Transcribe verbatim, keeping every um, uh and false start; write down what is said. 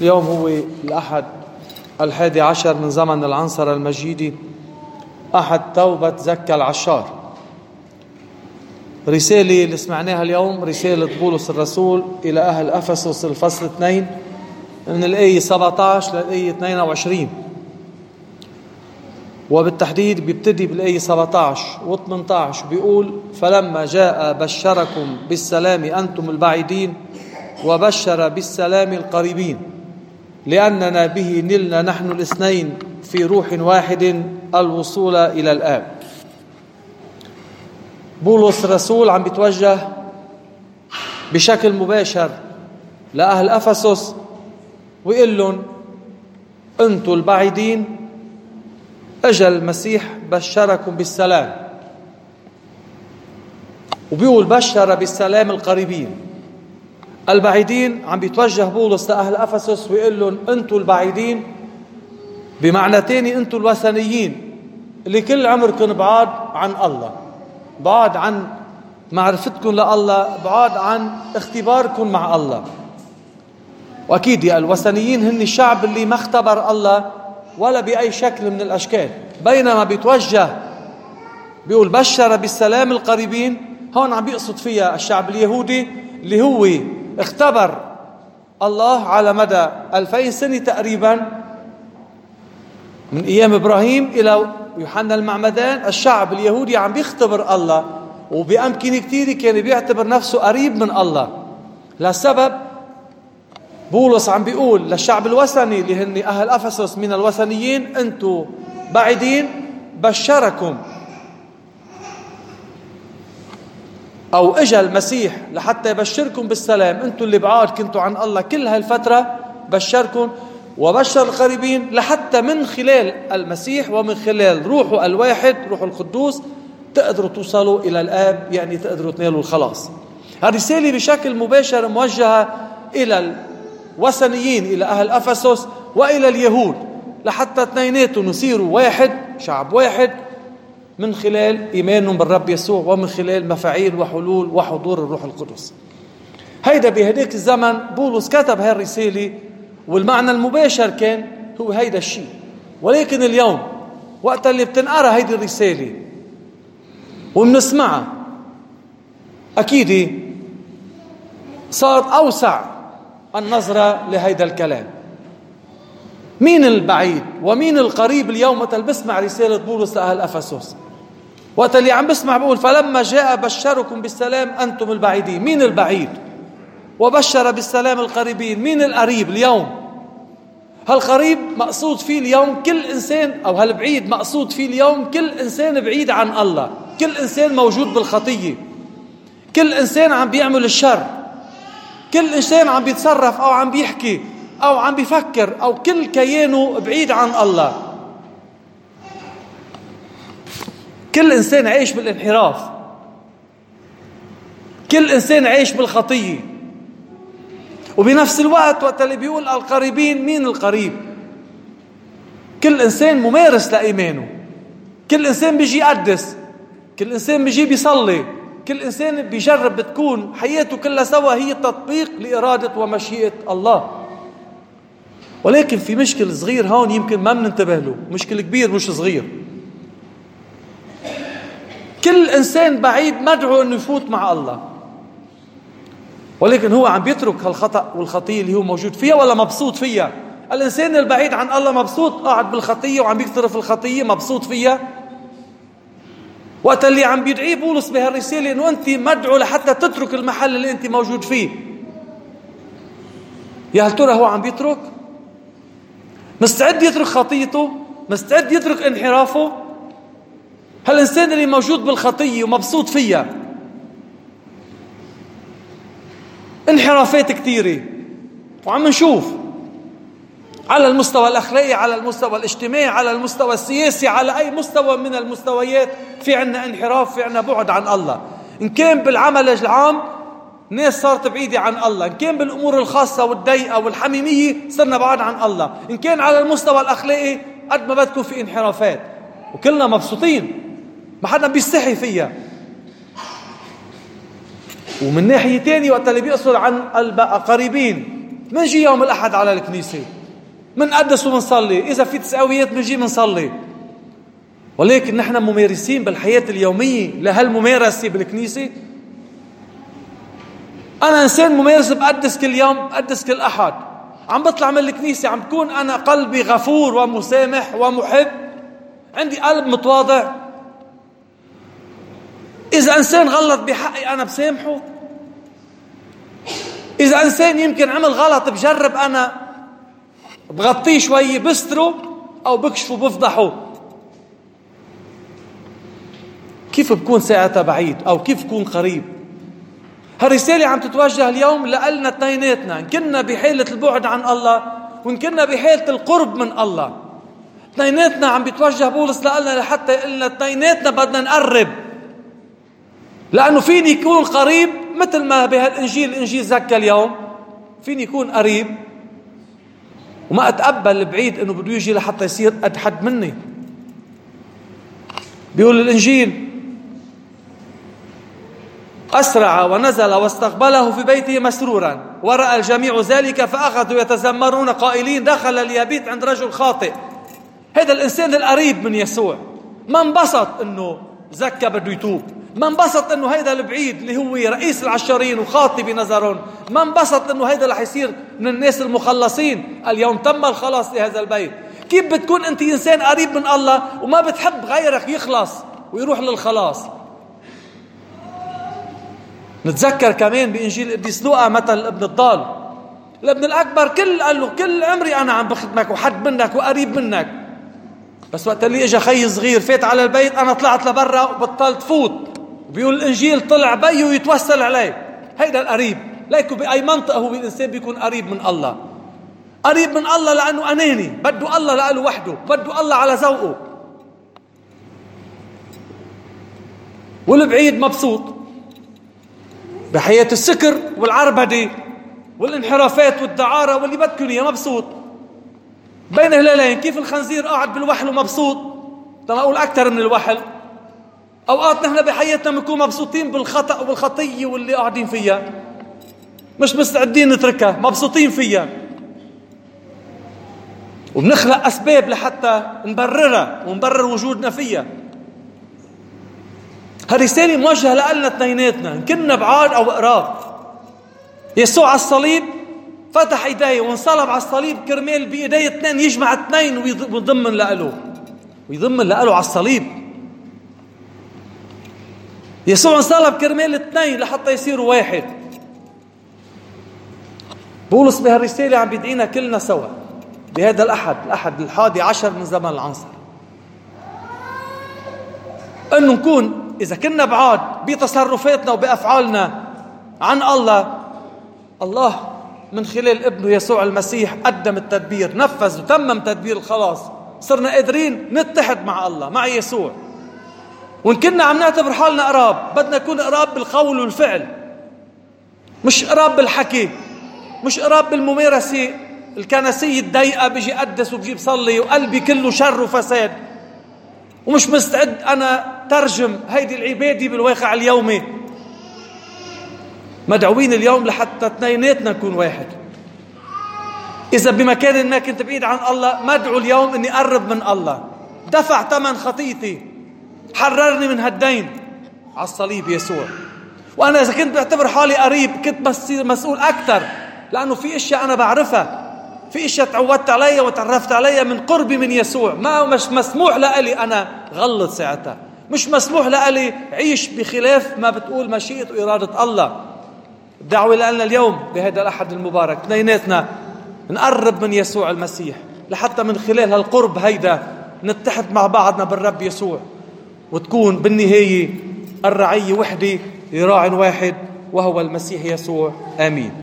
اليوم هو الأحد الحادي عشر من زمن العنصرة المجيدي، أحد توبة زكا العشار. رسالة اللي سمعناها اليوم رسالة بولس الرسول إلى أهل أفسس الفصل اثنين من الآية سبعة عشر للآية اثنين وعشرين، وبالتحديد بيبتدي بالآية سبعة عشر و ثمانية عشر بيقول: فلما جاء بشركم بالسلام أنتم البعيدين وبشر بالسلام القريبين، لأننا به نلنا نحن الاثنين في روح واحد الوصول إلى الآب. بولس الرسول عم بيتوجه بشكل مباشر لأهل أفسس ويقول لهم: أنتم البعيدين أجا المسيح بشركم بالسلام، وبيقول بشر بالسلام القريبين. البعيدين عم بيتوجه بولس لأهل أفسس ويقول لهم: أنتم البعيدين، بمعنى تاني أنتم الوثنيين اللي كل عمركم بعاد عن الله، بعاد عن معرفتكم لله، بعاد عن اختباركم مع الله. وأكيد يا الوثنيين هن الشعب اللي ما اختبر الله ولا بأي شكل من الأشكال. بينما بيتوجه بيقول بشر بالسلام القريبين، هون عم بيقصد فيها الشعب اليهودي اللي هو اختبر الله على مدى ألفين سنة تقريبا، من أيام إبراهيم إلى يوحنا المعمدان. الشعب اليهودي عم بيختبر الله، وبأمكن كتير كان بيعتبر نفسه قريب من الله. لسبب بولس عم بيقول للشعب الوثني اللي هن أهل أفسس من الوثنيين: أنتم بعيدين، بشركم أو إجا المسيح لحتى يبشركم بالسلام. أنتم اللي بعاد كنتوا عن الله كل هالفترة، بشركم وبشر القريبين لحتى من خلال المسيح ومن خلال روحه الواحد روح القدوس تقدروا توصلوا إلى الآب، يعني تقدروا تنالوا الخلاص. هالرسالة بشكل مباشر موجهة إلى الوثنيين، إلى أهل أفسس وإلى اليهود، لحتى اثنيناتهم يصيروا واحد، شعب واحد، من خلال إيمانهم بالرب يسوع ومن خلال مفاعيل وحلول وحضور الروح القدس. هيدا بهديك الزمن بولس كتب هاي الرسالة، والمعنى المباشر كان هو هيدا الشيء. ولكن اليوم وقت اللي بتنقرأ هيدي الرسالة وبنسمعها، أكيد صارت أوسع النظرة لهيدا الكلام. مين البعيد ومين القريب اليوم وقت اللي بسمع رسالة بولس لأهل أفسس؟ وقت اللي عم بسمع بقول فلما جاء بشركم بالسلام أنتم البعيدين، مين البعيد؟ وبشر بالسلام القريبين، مين القريب اليوم؟ هالقريب مقصود فيه اليوم كل إنسان، أو هالبعيد مقصود فيه اليوم كل إنسان بعيد عن الله، كل إنسان موجود بالخطية، كل إنسان عم بيعمل الشر، كل إنسان عم بيتصرف أو عم بيحكي أو عم بيفكر أو كل كيانه بعيد عن الله. كل إنسان عايش بالانحراف، كل إنسان عايش بالخطية. وبنفس الوقت وقت اللي بيقول القريبين، مين القريب؟ كل إنسان ممارس لإيمانه، كل إنسان بيجي يقدس، كل إنسان بيجي بيصلي، كل إنسان بيجرب بتكون حياته كلها سوا هي تطبيق لإرادة ومشيئة الله. ولكن في مشكل صغير هون يمكن ما بننتبه له، مشكل كبير مش صغير. كل إنسان بعيد مدعو أنه يفوت مع الله، ولكن هو عم بيترك هالخطأ والخطية اللي هو موجود فيها ولا مبسوط فيها؟ الإنسان البعيد عن الله مبسوط قاعد بالخطية وعم بيقترف الخطية، مبسوط فيها. وقت اللي عم بيدعيه بولس بهالرسالة أنه أنت مدعو لحتى تترك المحل اللي أنت موجود فيه، يا هل ترى هو عم بيترك؟ مستعد يترك خطيته؟ مستعد يترك انحرافه؟ هالإنسان اللي موجود بالخطية ومبسوط فيها، انحرافات كثيرة، وعم نشوف على المستوى الأخلاقي، على المستوى الاجتماعي، على المستوى السياسي، على أي مستوى من المستويات في عنا انحراف، في عنا بعد عن الله. إن كان بالعمل العام ناس صارت بعيدة عن الله، إن كان بالأمور الخاصة والضيقة والحميمية صرنا بعاد عن الله، إن كان على المستوى الأخلاقي قد ما بدكم في انحرافات، وكلنا مبسوطين، ما حدا بيستحي فيها. ومن ناحية تانية وقت اللي بيقصد عن القريبين منجي يوم الأحد على الكنيسة، منقدس ومنصلي، إذا في تساويات منجي منصلي. ولكن نحن ممارسين بالحياة اليومية لهالممارسة بالكنيسة. أنا إنسان ممارس، بقدس كل يوم، بقدس كل أحد، عم بطلع من الكنيسة عم بكون أنا قلبي غفور ومسامح ومحب، عندي قلب متواضع. إذا إنسان غلط بحقي أنا بسامحه. إذا إنسان يمكن عمل غلط بجرب أنا بغطيه شوي، بستره أو بكشفه بفضحه. كيف بكون ساعتها بعيد أو كيف بكون قريب؟ هالرسالة عم تتوجه اليوم لنا اثنيناتنا، إن كنا بحالة البعد عن الله وإن كنا بحالة القرب من الله. اثنيناتنا عم بيتوجه بولس لنا لحتى يقلنا اثنيناتنا بدنا نقرب، لأنه فيني يكون قريب مثل ما بهالإنجيل الإنجيل زكى اليوم، فيني يكون قريب وما أتقبل البعيد إنه بده يجي لحتى يصير قد حد مني. بيقول الإنجيل: أسرع ونزل واستقبله في بيته مسرورا، ورأى الجميع ذلك فأخذوا يتذمرون قائلين: دخل ليبيت عند رجل خاطئ. هذا الإنسان القريب من يسوع ما انبسط إنه زكى بده يتوب، ما انبسط إنه هيدا البعيد اللي هو رئيس العشارين وخاطئ بنظرهم، ما انبسط إنه هيدا رح يصير من الناس المخلصين. اليوم تم الخلاص لهذا البيت. كيف بتكون أنت إنسان قريب من الله وما بتحب غيرك يخلص ويروح للخلاص؟ نتذكر كمان بإنجيل القديس لوقا مثل الابن الضال. الابن الأكبر كل قال له: كل عمري أنا عم بخدمك وحد منك وقريب منك، بس وقت اللي إجا خي صغير فات على البيت أنا طلعت لبرا وبطلت فوت. بيقول الإنجيل: طلع بيه ويتوسل عليه. هيدا القريب. ليكو بأي منطقة هو الإنسان بيكون قريب من الله؟ قريب من الله لأنه أناني، بده الله لأله وحده، بده الله على ذوقه. والبعيد مبسوط بحياة السكر والعربدة والانحرافات والدعارة واللي بدكن اياه، مبسوط بين هلالين. كيف الخنزير قاعد بالوحل ومبسوط، طب أقول أكثر من الوحل. أوقات نحن بحياتنا بنكون مبسوطين بالخطأ والخطية واللي قاعدين فيها، مش مستعدين نتركها، مبسوطين فيها وبنخلق أسباب لحتى نبررها ونبرر وجودنا فيها. هالرسالة موجهة لنا اثنيناتنا، إن كنا بعاد أو قراب. يسوع على الصليب فتح إيديه وانصلب على الصليب كرمال بإيديه اثنين يجمع اثنين ويضمن لأله ويضمن لأله على الصليب. يسوع انصلب كرمال اثنين لحتى يصيروا واحد. بولس بهالرسالة عم بيدعينا كلنا سوا بهذا الأحد، الأحد الحادي عشر من زمن العنصر، أنه نكون إذا كنا بعاد بتصرفاتنا وبأفعالنا عن الله، الله من خلال ابنه يسوع المسيح قدم التدبير، نفذ وتمم تدبير الخلاص. صرنا قادرين نتحد مع الله، مع يسوع. وإن كنا عم نعتبر حالنا قراب، بدنا نكون قراب بالقول والفعل، مش قراب بالحكي، مش قراب بالممارسة الكنسية الضيقة، بيجي أقدس وبجيب صلي وقلبي كله شر وفساد ومش مستعد أنا ترجم هيدي العبادة بالواقع اليومي. مدعوين اليوم لحتى اثنيناتنا نكون واحد. إذا بمكان أنك كنت بعيد عن الله، مدعو اليوم أني أقرب من الله. دفع ثمن خطيتي، حررني من هالدين على الصليب يسوع. وأنا إذا كنت بعتبر حالي قريب، كنت بصير مسؤول أكثر، لأنه في أشياء أنا بعرفها، في أشياء تعودت عليها وتعرفت عليها من قربي من يسوع. ما مش مسموح لألي أنا غلط ساعتها، مش مسموح لألي عيش بخلاف ما بتقول مشيئة وإرادة الله. الدعوة لنا اليوم بهذا الأحد المبارك اثنيناتنا نقرب من يسوع المسيح، لحتى من خلال هالقرب هيدا نتحد مع بعضنا بالرب يسوع، وتكون بالنهاية الرعية وحدة لراع واحد وهو المسيح يسوع. آمين.